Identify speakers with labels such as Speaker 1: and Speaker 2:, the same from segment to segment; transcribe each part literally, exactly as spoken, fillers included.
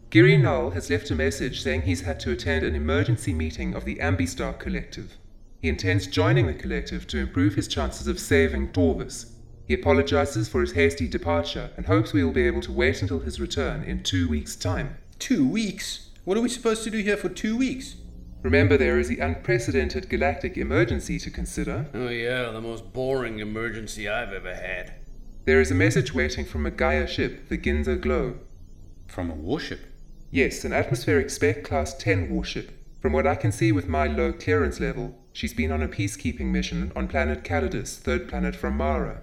Speaker 1: Gary Null has left a message saying he's had to attend an emergency meeting of the Ambistar Collective. He intends joining the collective to improve his chances of saving Torvis. He apologizes for his hasty departure and hopes we will be able to wait until his return in two weeks' time.
Speaker 2: Two weeks? What are we supposed to do here for two weeks?
Speaker 1: Remember, there is the unprecedented galactic emergency to consider.
Speaker 3: Oh yeah, the most boring emergency I've ever had.
Speaker 1: There is a message waiting from a Gaia ship, the Ginza Glow.
Speaker 2: From a warship?
Speaker 1: Yes, an atmospheric Spec Class ten warship. From what I can see with my low clearance level, she's been on a peacekeeping mission on planet Calidus, third planet from Mara.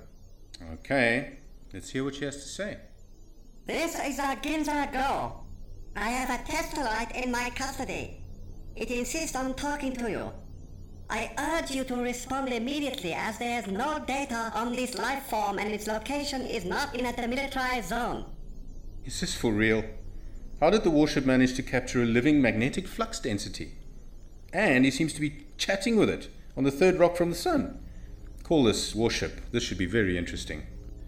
Speaker 2: Okay, let's hear what she has to say.
Speaker 4: This is a Ginza Glow. I have a Testalite in my custody. It insists on talking to you. I urge you to respond immediately, as there is no data on this life form and its location is not in a demilitarized zone.
Speaker 2: Is this for real? How did the warship manage to capture a living magnetic flux density? And he seems to be chatting with it on the third rock from the sun. Call this warship. This should be very interesting.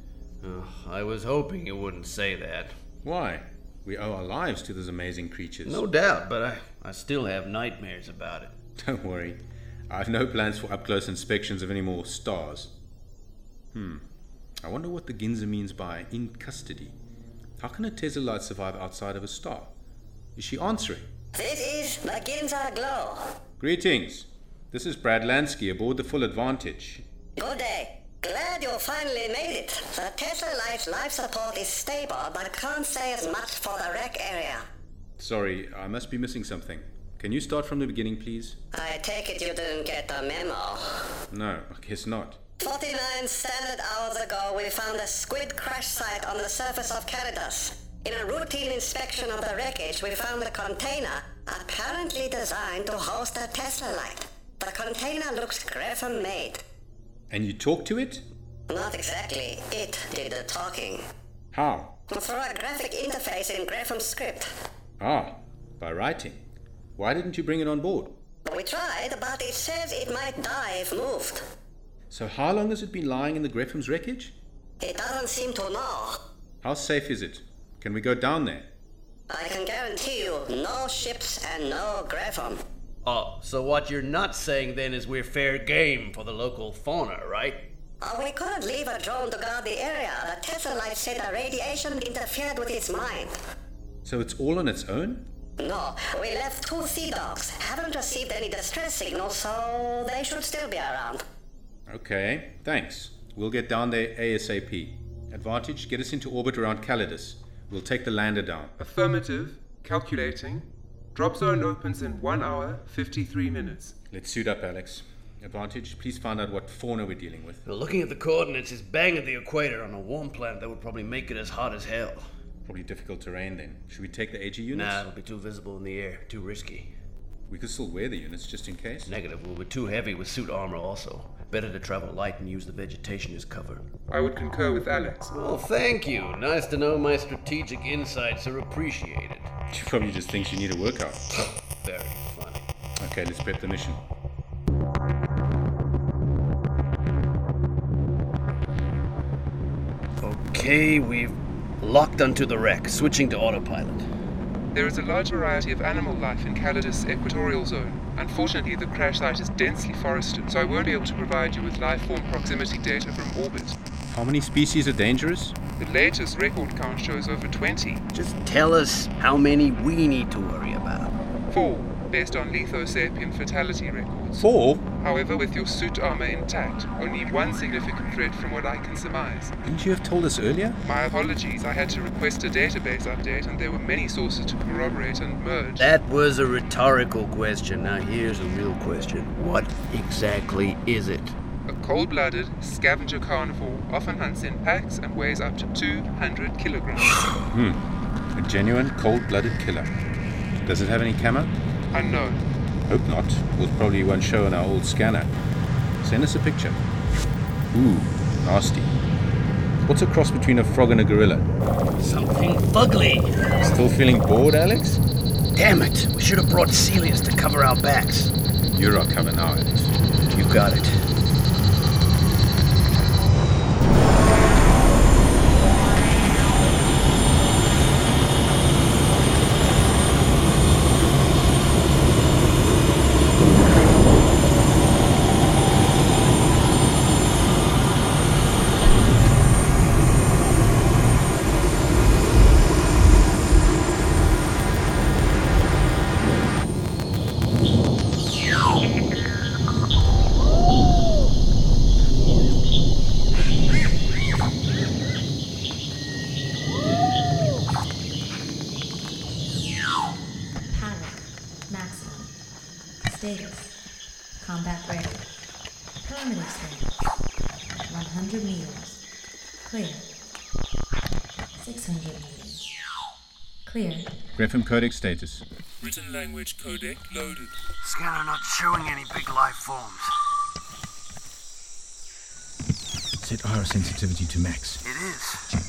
Speaker 3: Oh, I was hoping you wouldn't say that.
Speaker 2: Why? We owe our lives to those amazing creatures.
Speaker 3: No doubt, but I, I still have nightmares about it.
Speaker 2: Don't worry. I have no plans for up-close inspections of any more stars. Hmm. I wonder what the Ginza means by in custody. How can a Teslalite survive outside of a star? Is she answering?
Speaker 4: This is the Ginza Glow.
Speaker 2: Greetings. This is Brad Lansky aboard the Full Advantage.
Speaker 4: Good day. Glad you finally made it. The Teslalite's life support is stable, but can't say as much for the wreck area.
Speaker 2: Sorry, I must be missing something. Can you start from the beginning, please?
Speaker 4: I take it you didn't get the memo.
Speaker 2: No, I guess not.
Speaker 4: forty-nine standard hours ago, we found a squid crash site on the surface of Calidus. In a routine inspection of the wreckage, we found a container apparently designed to host a Teslalite. The container looks Greffin-made.
Speaker 2: And you talked to it?
Speaker 4: Not exactly. It did the talking.
Speaker 2: How?
Speaker 4: Through a graphic interface in Greffin script.
Speaker 2: Ah, by writing. Why didn't you bring it on board?
Speaker 4: We tried, but it says it might die if moved.
Speaker 2: So how long has it been lying in the Greffam's wreckage?
Speaker 4: It doesn't seem to know.
Speaker 2: How safe is it? Can we go down there?
Speaker 4: I can guarantee you, no ships and no Greffin.
Speaker 3: Oh, so what you're not saying then is we're fair game for the local fauna, right?
Speaker 4: Oh, we couldn't leave a drone to guard the area. The Teslalite said the radiation interfered with its mind.
Speaker 2: So it's all on its own?
Speaker 4: No, we left two sea dogs. Haven't received any distress signals, so they should still be around.
Speaker 2: Okay, thanks. We'll get down there ASAP. Advantage, get us into orbit around Calidus. We'll take the lander down.
Speaker 1: Affirmative. Calculating. Drop zone opens in one hour, fifty-three minutes.
Speaker 2: Let's suit up, Alex. Advantage, please find out what fauna we're dealing with.
Speaker 3: Well, looking at the coordinates, it's bang at the equator on a warm planet that would probably make it as hot as hell.
Speaker 2: Probably difficult terrain then. Should we take the A G units?
Speaker 3: Nah, it'll be too visible in the air. Too risky.
Speaker 2: We could still wear the units just in case.
Speaker 3: Negative. We'll be too heavy with suit armor also. Better to travel light and use the vegetation as cover.
Speaker 1: I would concur with Alex.
Speaker 3: Well, thank you. Nice to know my strategic insights are appreciated.
Speaker 2: She probably just thinks you need a workout.
Speaker 3: Very funny.
Speaker 2: Okay, let's prep the mission.
Speaker 3: Okay, we've locked onto the wreck, switching to autopilot.
Speaker 1: There is a large variety of animal life in Calidus' equatorial zone. Unfortunately, the crash site is densely forested, so I won't be able to provide you with life form proximity data from orbit.
Speaker 2: How many species are dangerous?
Speaker 1: The latest record count shows over twenty.
Speaker 3: Just tell us how many we need to worry about.
Speaker 1: Four, based on Lethosapien fatality records.
Speaker 2: Four?
Speaker 1: However, with your suit armor intact, only one significant threat from what I can surmise.
Speaker 2: Didn't you have told us earlier?
Speaker 1: My apologies, I had to request a database update and there were many sources to corroborate and merge.
Speaker 3: That was a rhetorical question. Now here's a real question. What exactly is it?
Speaker 1: A cold-blooded, scavenger carnivore often hunts in packs and weighs up to two hundred kilograms.
Speaker 2: Hmm. A genuine cold-blooded killer. Does it have any camo?
Speaker 1: Unknown.
Speaker 2: Hope not. We'll probably won't show on our old scanner. Send us a picture. Ooh, nasty. What's a cross between a frog and a gorilla?
Speaker 3: Something fugly.
Speaker 2: Still feeling bored, Alex?
Speaker 3: Damn it. We should have brought Celius to cover our backs.
Speaker 2: You're our cover now, Alex.
Speaker 3: You got it.
Speaker 5: status. Combat ready. Perimeter scan. one hundred meters. Clear. six hundred meters. Clear.
Speaker 2: Grefham Codex status.
Speaker 1: Written language codec loaded.
Speaker 3: Scanner not showing any big life forms.
Speaker 2: Set R sensitivity to max.
Speaker 3: It is.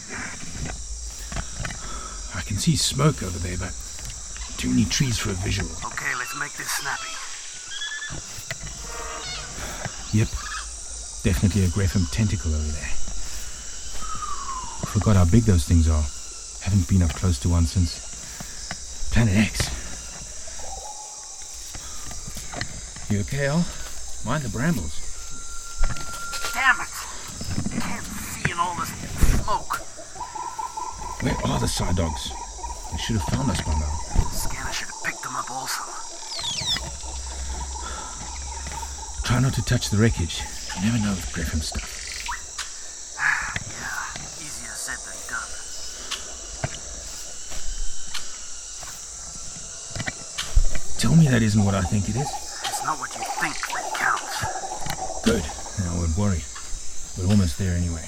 Speaker 2: I can see smoke over there, but too many trees for a visual.
Speaker 3: Okay, let's make this snappy.
Speaker 2: Yep. Definitely a Grefham tentacle over there. Forgot how big those things are. Haven't been up close to one since Planet X. You okay, Al? Mind the brambles.
Speaker 3: Damn it! Can't see in all this smoke.
Speaker 2: Where are the side dogs? They should have found us by now.
Speaker 3: Scanner should have picked them up also.
Speaker 2: Try not to touch the wreckage. You never know with Grefham stuff.
Speaker 3: Yeah, easier said than done.
Speaker 2: Tell me that isn't what I think it is.
Speaker 3: It's not what you think that counts.
Speaker 2: Good. Now I won't worry. We're almost there anyway.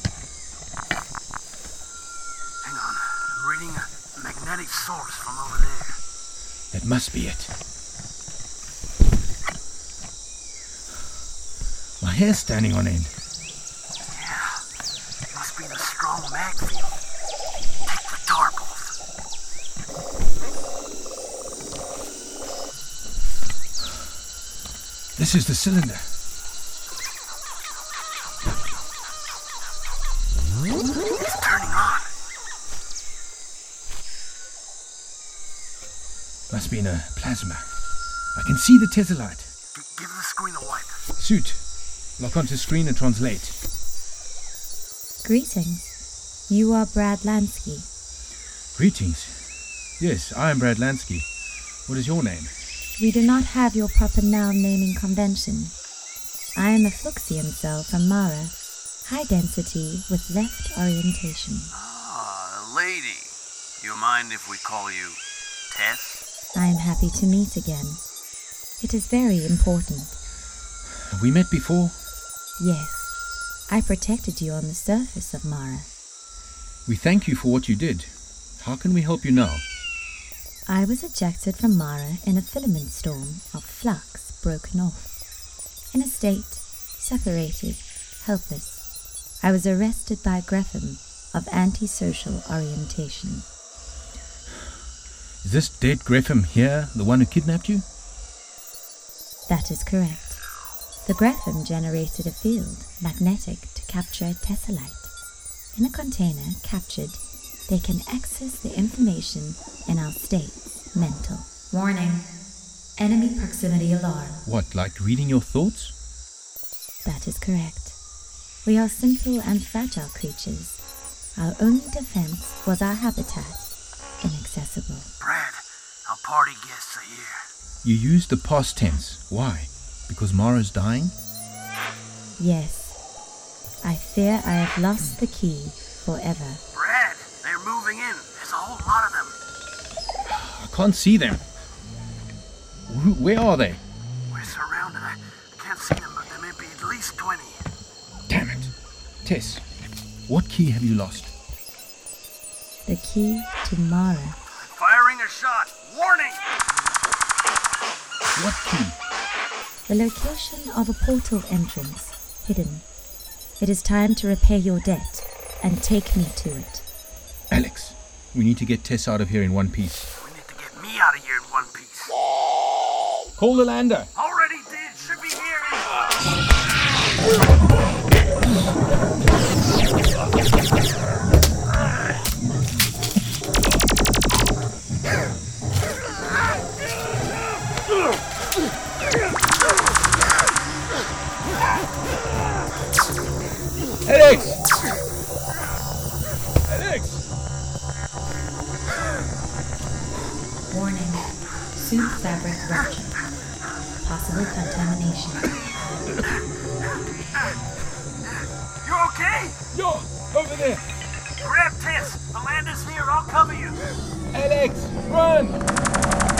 Speaker 3: Hang on. I'm reading a magnetic source from over there.
Speaker 2: That must be it. My hair's standing on end.
Speaker 3: Yeah. Must be the strong mag field. Take the tarp off.
Speaker 2: This is the cylinder.
Speaker 3: It's turning on.
Speaker 2: Must be in a plasma. I can see the tessellite.
Speaker 3: G- give the screen a wipe.
Speaker 2: Suit. Lock onto screen and translate.
Speaker 5: Greetings. You are Brad Lansky.
Speaker 2: Greetings. Yes, I am Brad Lansky. What is your name?
Speaker 5: We do not have your proper noun naming convention. I am a Fluxion cell from Mara. High density with left orientation.
Speaker 3: Ah, lady. You mind if we call you Tess?
Speaker 5: I am happy to meet again. It is very important.
Speaker 2: Have we met before?
Speaker 5: Yes. I protected you on the surface of Mara.
Speaker 2: We thank you for what you did. How can we help you now?
Speaker 5: I was ejected from Mara in a filament storm of flux broken off. In a state, separated, helpless. I was arrested by Grefham of antisocial orientation.
Speaker 2: Is this dead Grefham here, the one who kidnapped you?
Speaker 5: That is correct. The Grefham generated a field, magnetic, to capture a tessellite. In a container captured, they can access the information in our states, mental. Warning. Enemy proximity alarm.
Speaker 2: What, like reading your thoughts?
Speaker 5: That is correct. We are simple and fragile creatures. Our only defense was our habitat, inaccessible.
Speaker 3: Brad, our party guests are here.
Speaker 2: You used the past tense. Why? Because Mara's dying?
Speaker 5: Yes. I fear I have lost the key forever.
Speaker 3: Brad, they're moving in. There's a whole lot of them.
Speaker 2: I can't see them. Wh- Where are they?
Speaker 3: We're surrounded. I can't see them, but there may be at least twenty.
Speaker 2: Damn it. Tess, what key have you lost?
Speaker 5: The key to Mara.
Speaker 3: Firing a shot. Warning!
Speaker 2: What key?
Speaker 5: The location of a portal entrance, hidden. It is time to repay your debt and take me to it.
Speaker 2: Alex, we need to get Tess out of here in one piece.
Speaker 3: We need to get me out of here in one piece.
Speaker 2: Call the lander.
Speaker 3: Already did. Should be here in...
Speaker 2: Alex! Alex!
Speaker 5: Warning. Suit fabric rupture. Possible contamination.
Speaker 3: You okay?
Speaker 2: Yo, over there!
Speaker 3: Grab Tess. The lander's here. I'll cover you.
Speaker 2: Alex, run!